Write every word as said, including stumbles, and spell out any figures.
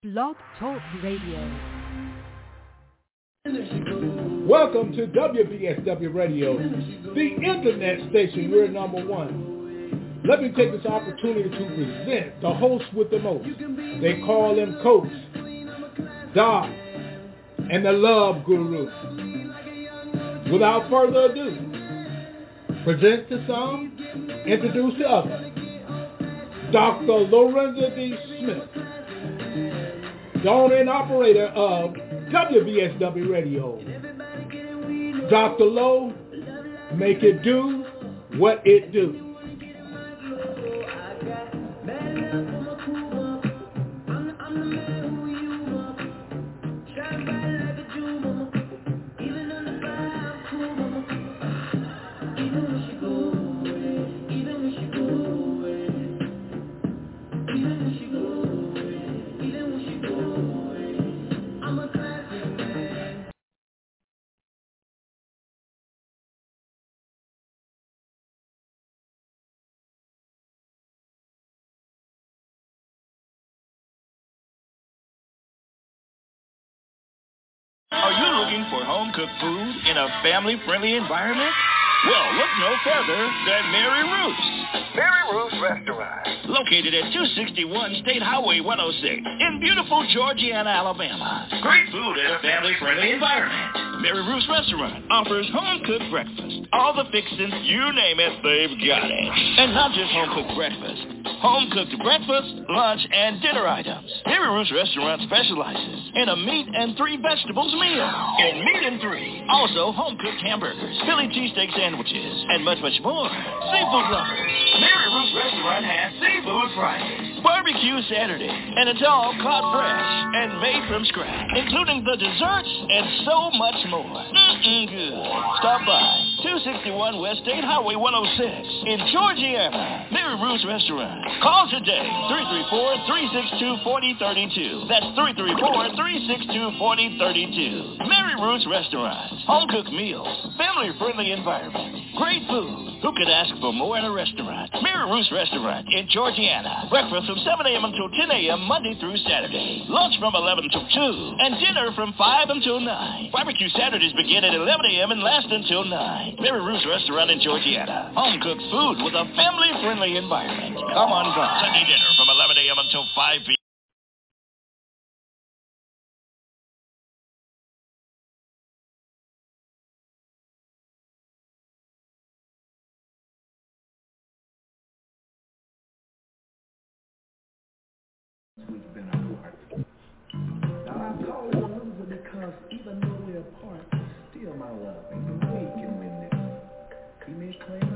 Blog Talk Radio. Welcome to W B S W Radio, the internet station. We're number one. Let me take this opportunity to present the host with the most. They call him Coach, Doc, and the Love Guru. Without further ado, present to some, introduce to others. Doctor Lorenzo D. Smith, the owner and operator of W B S W Radio. Doctor Lowe, make it do what it do. Are you looking for home-cooked food in a family-friendly environment? Well, look no further than Mary Ruth's. Mary Ruth's Restaurant. Located at two sixty-one State Highway one oh six in beautiful Georgiana, Alabama. Great food in a family-friendly environment. Mary Ruth's Restaurant offers home-cooked breakfast. All the fixings, you name it, they've got it. And not just home-cooked breakfast. Home-cooked breakfast, lunch, and dinner items. Mary Ruth's Restaurant specializes in a meat and three vegetables meal. In meat and three. Also, home-cooked hamburgers, Philly cheesesteak sandwiches, and much, much more. Seafood lovers. Mary Ruth's Restaurant has Seafood Fridays. Barbecue Saturday. And it's all caught fresh and made from scratch, including the desserts and so much more. Mm-mm good. Stop by. two sixty-one West State Highway one oh six in Georgiana. Mary Ruth's Restaurant. Call today, three three four, three six two, four oh three two. That's three three four, three six two, four oh three two. Mary Ruth's Restaurant. Home-cooked meals. Family-friendly environment. Great food. Who could ask for more in a restaurant? Mary Ruth's Restaurant in Georgiana. Breakfast from seven a.m. until ten a.m. Monday through Saturday. Lunch from eleven till two. And dinner from five until nine. Barbecue Saturdays begin at eleven a.m. and last until nine. Mary Ruth's Restaurant in Georgiana. Home-cooked food with a family-friendly environment. Come on by. Sunday dinner from eleven a.m. until five p.m. We've been apart. Now I call it a loser because even though we're apart, still my love, and we can win this. He may claim